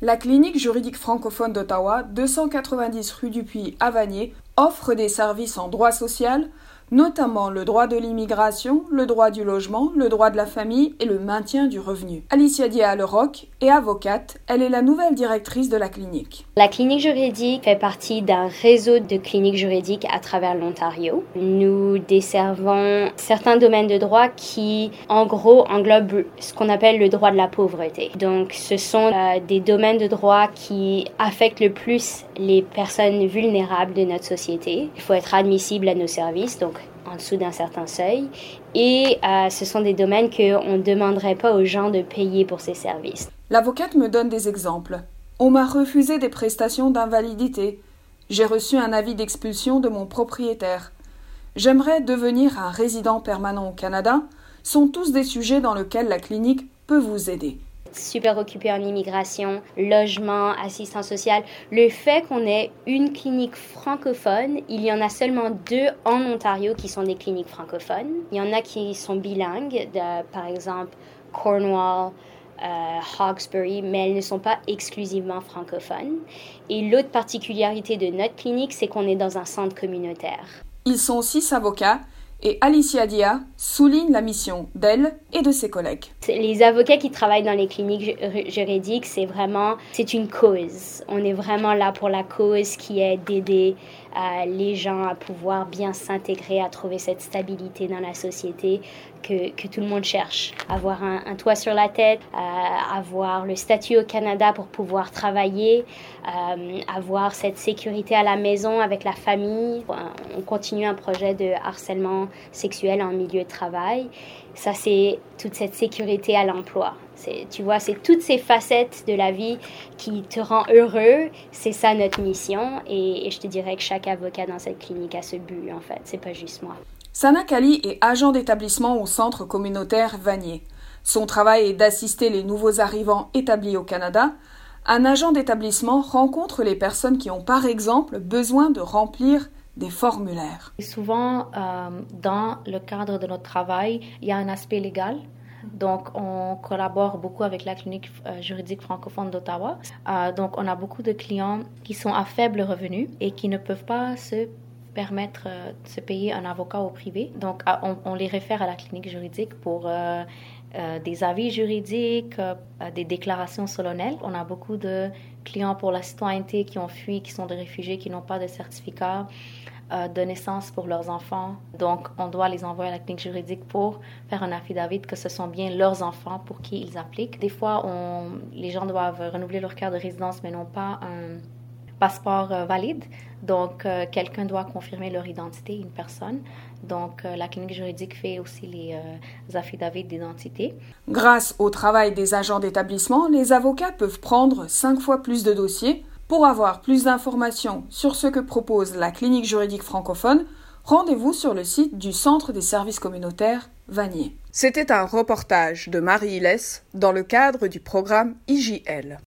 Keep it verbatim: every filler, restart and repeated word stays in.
La clinique juridique francophone d'Ottawa, deux cent quatre-vingt-dix rue du Puy à Vanier, offre des services en droit social, notamment le droit de l'immigration, le droit du logement, le droit de la famille et le maintien du revenu. Alicia Dia-Leroc est avocate, elle est la nouvelle directrice de la clinique. La clinique juridique fait partie d'un réseau de cliniques juridiques à travers l'Ontario. Nous desservons certains domaines de droit qui, en gros, englobent ce qu'on appelle le droit de la pauvreté. Donc, ce sont euh, des domaines de droit qui affectent le plus les personnes vulnérables de notre société. Il faut être admissible à nos services, donc en dessous d'un certain seuil. Et euh, ce sont des domaines qu'on ne demanderait pas aux gens de payer pour ces services. L'avocate me donne des exemples. On m'a refusé des prestations d'invalidité. J'ai reçu un avis d'expulsion de mon propriétaire. J'aimerais devenir un résident permanent au Canada. Sont tous des sujets dans lesquels la clinique peut vous aider. Super occupé en immigration, logement, assistance sociale. Le fait qu'on ait une clinique francophone, il y en a seulement deux en Ontario qui sont des cliniques francophones. Il y en a qui sont bilingues, de, par exemple Cornwall, euh, Hawkesbury, mais elles ne sont pas exclusivement francophones. Et l'autre particularité de notre clinique, c'est qu'on est dans un centre communautaire. Ils sont six avocats. Et Alicia Dia souligne la mission d'elle et de ses collègues. Les avocats qui travaillent dans les cliniques juridiques, c'est vraiment, c'est une cause. On est vraiment là pour la cause qui est d'aider euh, les gens à pouvoir bien s'intégrer, à trouver cette stabilité dans la société que, que tout le monde cherche. Avoir un, un toit sur la tête, euh, avoir le statut au Canada pour pouvoir travailler, euh, avoir cette sécurité à la maison avec la famille. On continue un projet de harcèlement sexuel en milieu de travail. Ça, c'est toute cette sécurité à l'emploi. C'est, tu vois, c'est toutes ces facettes de la vie qui te rend heureux. C'est ça notre mission. Et, et je te dirais que chaque avocat dans cette clinique a ce but, en fait. C'est pas juste moi. Sana Kali est agent d'établissement au centre communautaire Vanier. Son travail est d'assister les nouveaux arrivants établis au Canada. Un agent d'établissement rencontre les personnes qui ont, par exemple, besoin de remplir des formulaires. Souvent, euh, dans le cadre de notre travail, il y a un aspect légal. Donc, on collabore beaucoup avec la clinique euh, juridique francophone d'Ottawa. Euh, donc, on a beaucoup de clients qui sont à faible revenu et qui ne peuvent pas se permettre euh, de se payer un avocat au privé. Donc, à, on, on les réfère à la clinique juridique pour euh, euh, des avis juridiques, euh, des déclarations solennelles. On a beaucoup de clients pour la citoyenneté qui ont fui, qui sont des réfugiés, qui n'ont pas de certificat euh, de naissance pour leurs enfants. Donc, on doit les envoyer à la clinique juridique pour faire un affidavit que ce sont bien leurs enfants pour qui ils appliquent. Des fois, on, les gens doivent renouveler leur carte de résidence, mais n'ont pas un passeport euh, valide. Donc, euh, quelqu'un doit confirmer leur identité, une personne. Donc, euh, la clinique juridique fait aussi les, euh, les affidavits d'identité. Grâce au travail des agents d'établissement, les avocats peuvent prendre cinq fois plus de dossiers. Pour avoir plus d'informations sur ce que propose la clinique juridique francophone, rendez-vous sur le site du Centre des services communautaires Vanier. C'était un reportage de Marie Hilès dans le cadre du programme I J L.